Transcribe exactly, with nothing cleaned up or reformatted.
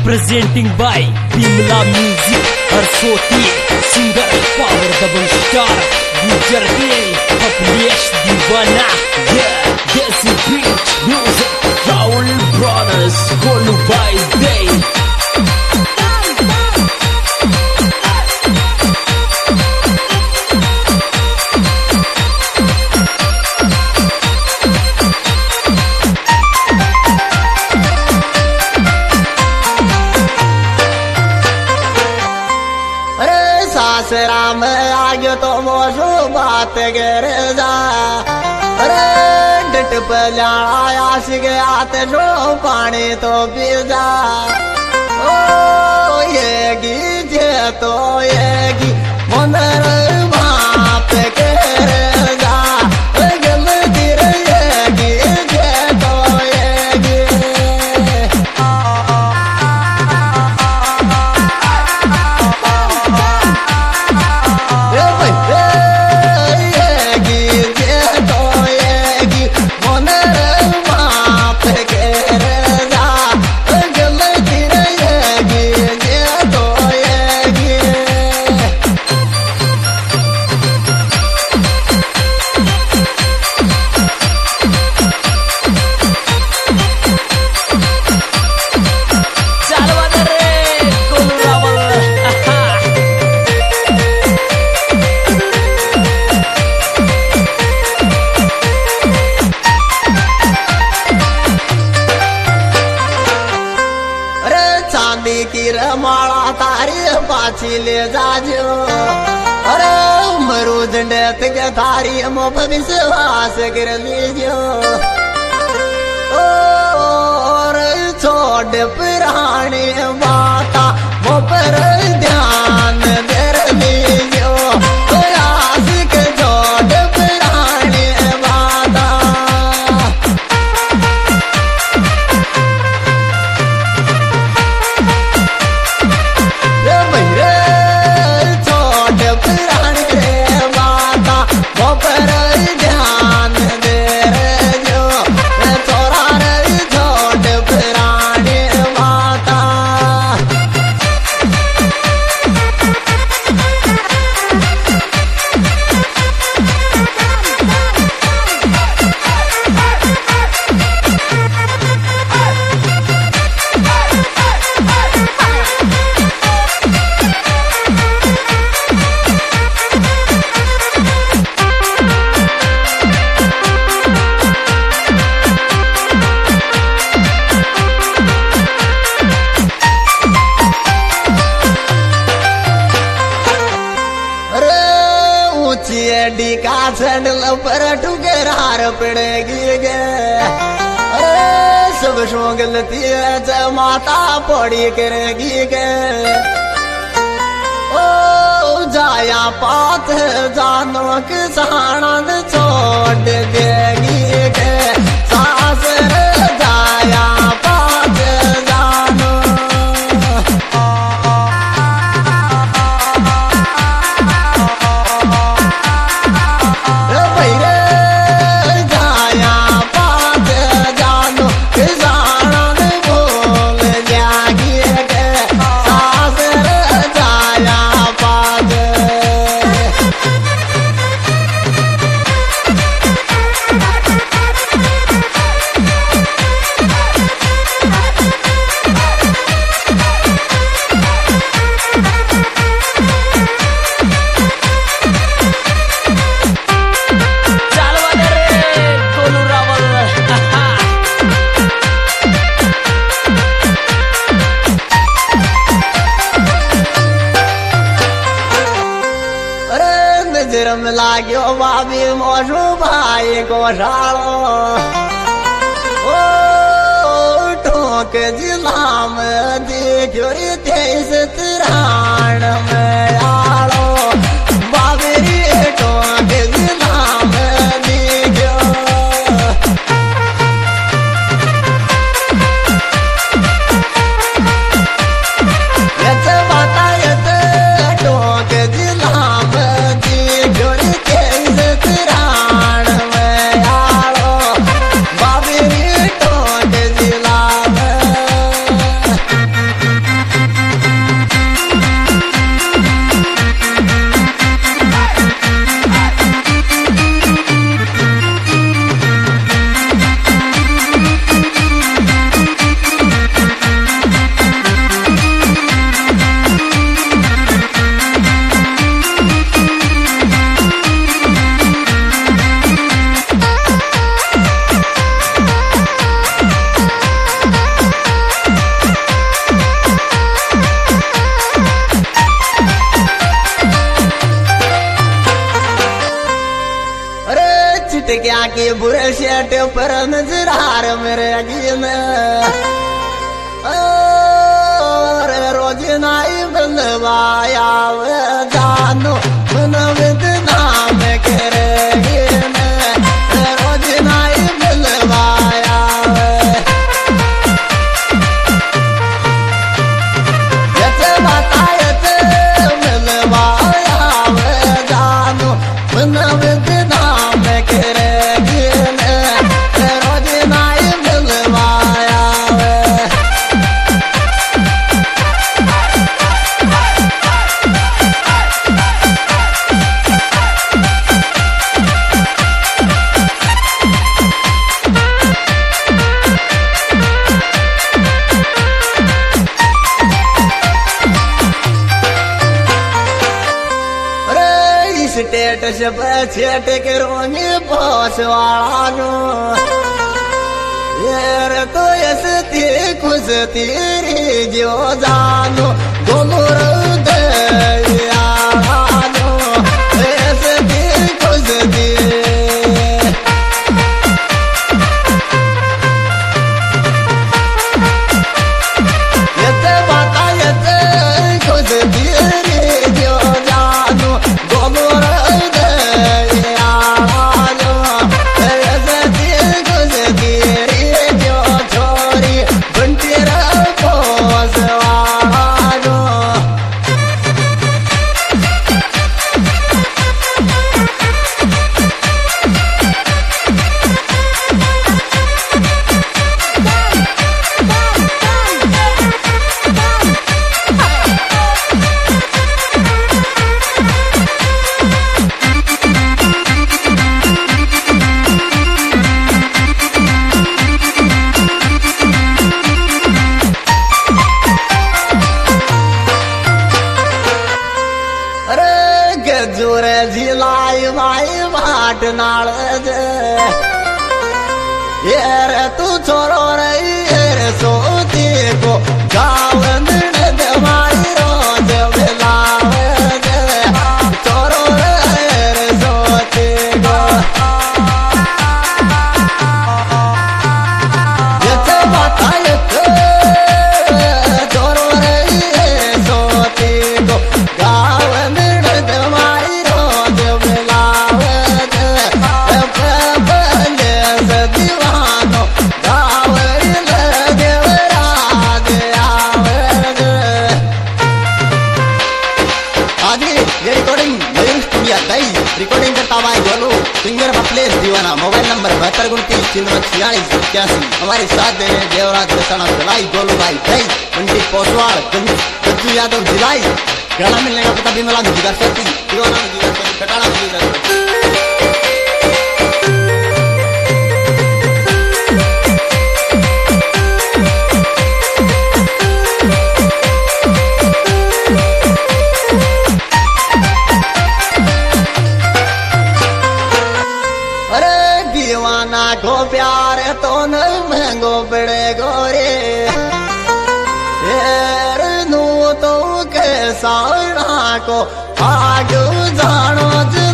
Presenting by Bimla Music, Arsoti, singer, power double star, Gujar King, Aplesh Divana, yeah, Desi Beach, music, Raul Brothers, Golu by Day. Ram आगे तो मोशो बात गिर जा अरे डट पला आयास गया तो पानी तो पी जा ओ ये गीजे तो ये गी मंदर बाप के जा गल गिर ये गीजे तो ये गी की रमाड़ा तारी पाछी ले जाजो अरे मरु झंडेत के थारी मो विश्वास कर लीजो और छोड़ पुरानी माता वो पर ध्यान दे लीजो आस के छोड़ पुरानी माता डी का सैंडल पर ठुकेरार पड़ेगी गे अरे सब शो गलती है माता पड़ी करेगी गे ओ जाया पात जानो किसान छोड़ देगी गे सास जाया पात जानो जरम लाग्यो बाबी मोशो भाई को शालो ओ ठोक जिला में देखो रे तेईस तिरान में आलो बाबी रे ठोक जिला में देखो यत बता यत ठोक जिला में क्या की बुरे शेट पर नजरार मेरे गिन और रोज नाई बंदवाया जानो मन वेदना में करे गिन रोज नाई बंदवाया यते माता यते मिलवाया जानो मन वेदना में करे गिन रोज नाई बंदवाया स्टेटस छेट के रोने पोसवानो यार तो ऐसे खुश तेरी जो जानो दोनों यानो ऐसे खुश दी ये बात ये खुश तेरी जो जानो दोनों जोरे झिलाई माई बाट नाल ये तू छोरो रही रे सोती को गावन दवाई रोज मिलावे छोरो रे सोती को ये बात ये छोरो रही सोती को गावन रिकॉर्डिंग करता हुआ गोलू सिंगर पप्लेस दीवाना मोबाइल नंबर बहत्तर उनतीस तीन छियालीस इक्यासी हमारे साथ दे रहे देवराज रसाना भिलाई गोलू भाई भाई उनकी पोसवाड़ गज्जू यादव भिलाई गाना मिलने का पता बिमला जिगर सती दीवाना जिगर सती कटाड़ा जिगर सती को प्यार तो न महंगो पड़े गोरे यार नू तो कैसा को आग जानो